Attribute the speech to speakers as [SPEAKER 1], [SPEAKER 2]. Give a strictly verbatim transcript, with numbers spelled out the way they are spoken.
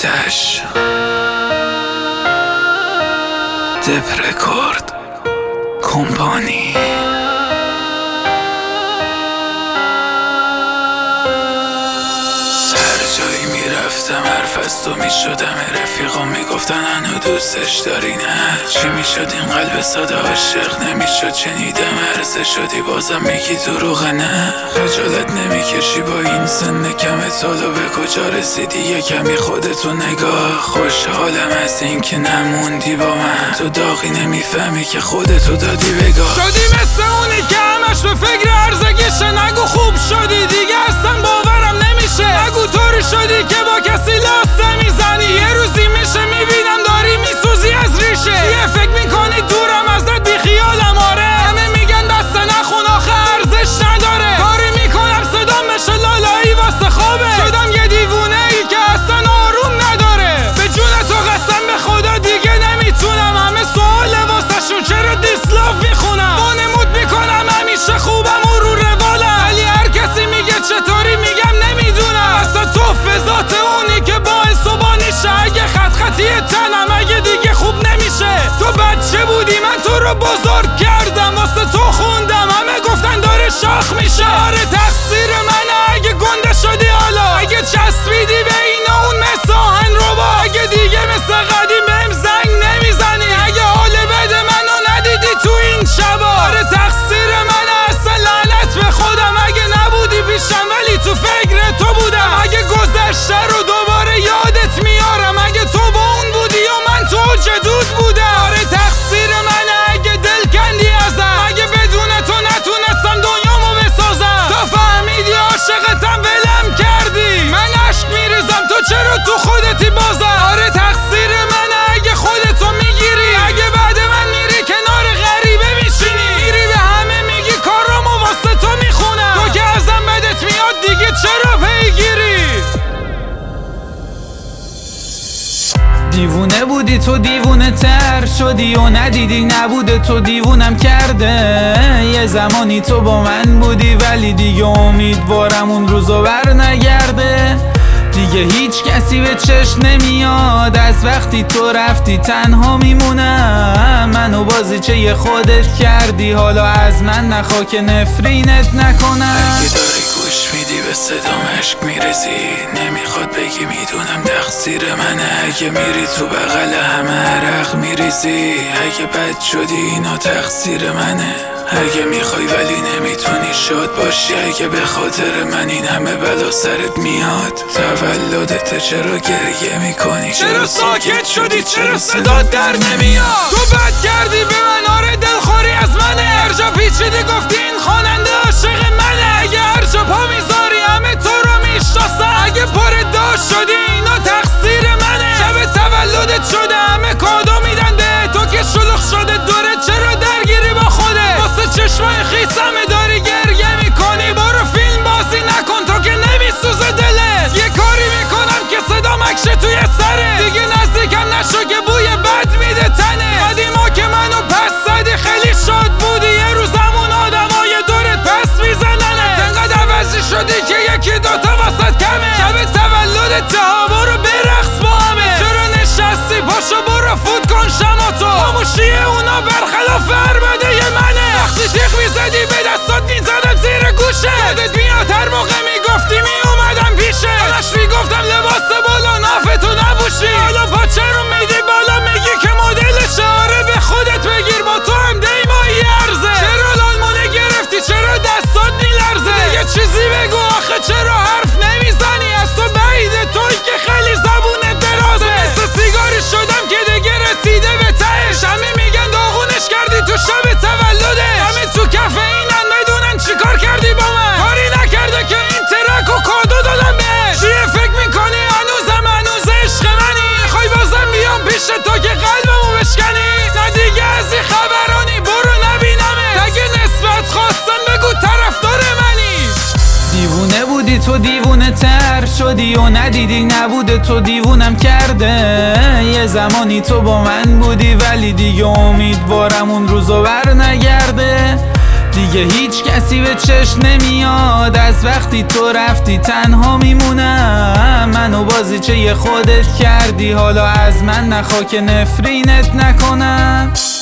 [SPEAKER 1] آتش دپرکورد کمپانی میرفتم حرف از تو میشدم، رفیقام میگفتن هنو دوستش داری، نه چی میشد این قلب ساده عاشق نمیشد، شنیدم عرضه شدی بازم میگی دروغه، نه خجالت نمیکشی با این سن کمت، حالا به کجا رسیدی یه کمی خودتو نگاه، خوشحالم از این که نموندی با من، تو داغی نمیفهمی که خودتو دادی بگاه،
[SPEAKER 2] شدی مثل اونی که همش به فکر ارزگیشه، نگو خوب شدی دیگه اصلا باورم نمیشه، نگو طوری شدی که با کسی لاست نمیزنی، یه روزی میشه میبینم داری میسوزی از ریشه، یه فکر میکنی دورم ازت بی خیالم، آره همه میگن دست نخون آخه ارزش نداره، کاری میکنم صدام بشه لالایی واسه خوابه، شدم یه دیوونه ای که اصلا آروم نداره، به جون تو قسم به خدا دیگه نمیتونم، همه سواله واسه شون چرا دیسلاف میخونم، وانمود میکنم همیشه خوبم و رو روالم، ولی هر کسی میگه چطوری میگم نمیدونم، اصلا تو فضات اونی که باعث و بانیشه، اگه خط خطی تنم اگه دیگه خوب نمیشه، تو بچه بودی من تو رو بزرگ کردم، واسه تو خوندم همه گفتن داره شاخ میشه، آره تقصیر منه اگه گنده شدی، حالا اگه چسبیدی به این اون مثل آهن رو با، اگه دیگه مثل قدیم بهم زنگ نمیزنی، اگه حال بده منو ندیدی تو این شبا، آره تقصیر منه اصلا لعنت به خودم، اگه نبودی پیشم ولی تو فکر تو بودم، اگه گذشته رو دوباره یادت میارم، اگه تو با اون بودی و من تو جدود بودم، آره تقصیر منه اگه دل کندی ازم، اگه بدون تو نتونستم دنیامو بسازم، تا فهمیدی عاشقتم ولم کردی، من عشق میریزم تو چرا تو خودتی بازم، آره تقصیر منه اگه خودتو میگیری، اگه بعد من میری کنار غریبه میشینی، میری به همه میگی کارامو واسه تو میخونم، تو که ازم بدت میاد دیگه چرا پیگیری، دیوونه بودی تو دیوونه تر شدی و ندیدی نبوده تو دیوونم کرده، یه زمانی تو با من بودی ولی دیگه امیدوارم اون روزو بر نگرده، دیگه هیچ کسی به چشم نمیاد، از وقتی تو رفتی تنها میمونم، منو بازیچه خودت کردی، حالا از من نخوا که نفرینت نکنم،
[SPEAKER 1] اگه داری گوش میدی به صدام عشق میریزی، نمیخواد بگی میدونم تقصیر منه، اگه میری تو بغل همه عرق میریزی، اگه بد شدی اینا تقصیر منه، اگه میخوای ولی نمیتونی شاد باشی، اگه به خاطر من این همه بلا سرت میاد، تولدت چرا گریه میکنی،
[SPEAKER 2] چرا ساکت شدی، چرا صدات در نمیاد، تو بد کردی به من، آره دلخوری از منه، هر جا پیچیدی گفتی این خواننده عاشق منه، اگه هر جا پا میذاری همه تو رو میشناسن، اگه پر داشت شدی اینا تقصیر منه، شب تولدت شده همه کادو میدن به تو که شلوغ شده دوره، چرا درگیری با خوده، واسه چشمای خیسمه داری گریه میکنی، برو فیلم بازی نکن تو که نمیسوزه دلت، یه کاری میکنم که صدا مکشه توی سره، دیگه نزدیکم نشو که بوی بد میده تنه، قدیما که منو پس زدی خیلی شاد بودی، یه روز همون آدمای دورت پس میزننه، انقدر عوضی شدی که یکی دوتا واسط کمه، شب تولدت ها برو برقص با همه، چرا نشستی پاشو برو فوت کن شماتو، خاموشی اونا برخلاف اربده منه، وقتی تیغ میزدی به دستات میزدم زیر گوشه، یادت میاد هر موقع میگفتی میومدم پیشه، همش میگفتم لباس بالا نافتو نبوشی، حالا پاچه رو میدی بالا میگی که مدلشه، آره به خودت بگیر با تو هم دیمایی ارزه، چرا لالمونه گرفتی چرا دستات میلرزه، دیگه چیزی بگو آخه چرا حرف نمیزنی، از تو بعیده توی که خیلی زبونت درازه، مثل سیگاری شدم که دیگه رسیده به تهش، همه میگن داغونش کردی تو شب تولده، همه تو کفه اینن بدونن چیکار کردی با من، کاری نکرده که این ترک و کادو دادم بهش، چیه فکر میکنی هنوزم هنوز عشق منی، میخوای بازم بیام پیش تو که قلبمو بشکنی، نه دیگه از این خبرانی برو نبینمه، اگه نسبت خواستن بگو طرفدار منی، دیوونه بودی تو دیوونه تر شدی و ندیدی نبوده تو دیوونم کرده، یه زمانی تو با من بودی ولی دیگه امیدوارم اون روزو بر نگرده،
[SPEAKER 1] دیگه هیچ کسی به چشم نمیاد، از وقتی تو رفتی تنها میمونم. منو بازیچه خودت کردی، حالا از من نخوا که نفرینت نکنم.